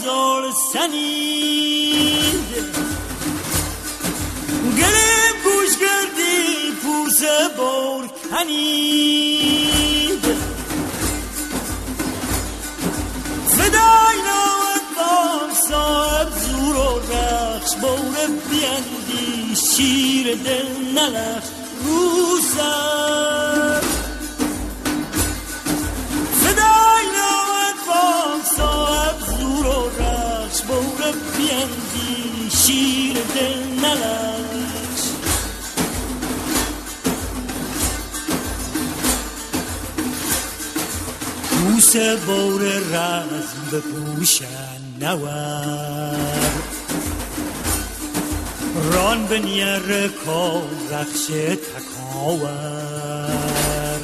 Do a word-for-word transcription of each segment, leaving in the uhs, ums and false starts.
زال سنید گلیم گوش کردی پوس بار کنید فدای نامت بام صاحب زور و رخش باره بیندی شیر دل نلخ روسم فدای نامت بام صاحب زور و رخش باره بیندی شیر دل نلخ پوس بار رزم بپوشن نور ران به نیر کار رخش تکاور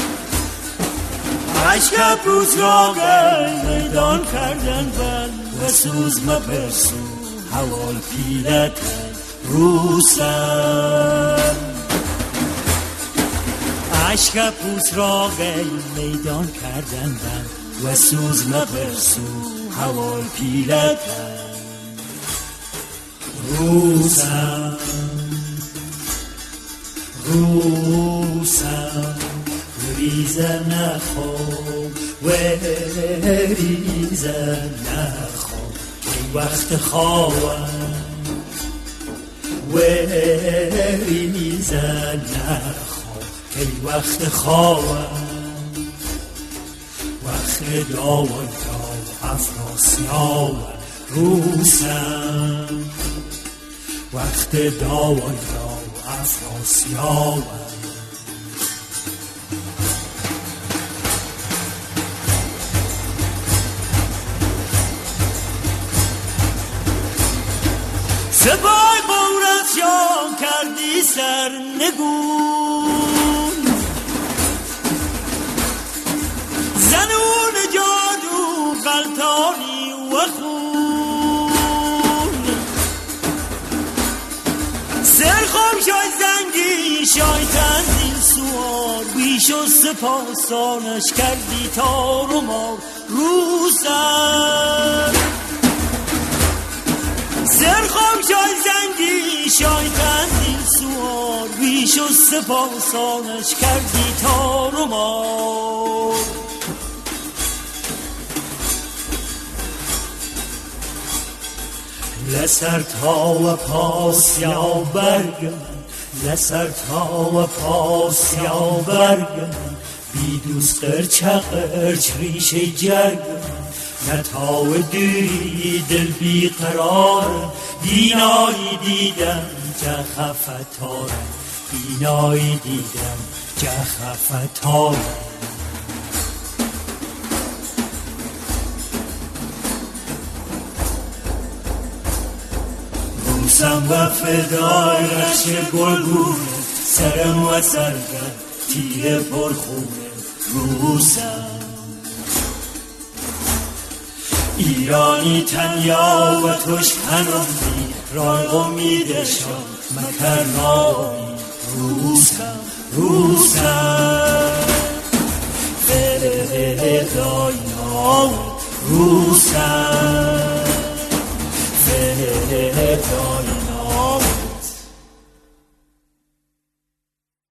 عشق پوز را میدان کردن بل و سوز مپرسو حوال پیلت روسم عشق پوز را میدان کردن بل و سوز مپرسو حوال پیلت روسم روسم ریزه نخواب و ریزه نخواب که وقت خوابم و ریزه نخواب که وقت خوابم وقت داوی داو افراسیاب روسم وقت داوی داو افراسیاب سپای بورت شام کردی سرنگون زنون جادو غلطانی و خون سرخم شای زنگی شای تنزیل سوار بیش و سپاسانش کردی تار و مار روسر سرخم شای زنگی شای تنزیل سوار بیش و سپاسانش کردی تار و مار لسر تا و پاسیا برگم لسر تا و پاسیا برگم بی دوست قرچ قرچ ریش جرگم نتاو دوری دل بی قرار بینایی دیدم جخفتارم بینایی دیدم جخفتارم روسم و فدای رخش گلگونه سرم و سرگم تیر پرخونه روسم ایرانی تنیا و توش هنوزی رای امیدشان مکر نامی روسم روسم فدای نام روسم فدای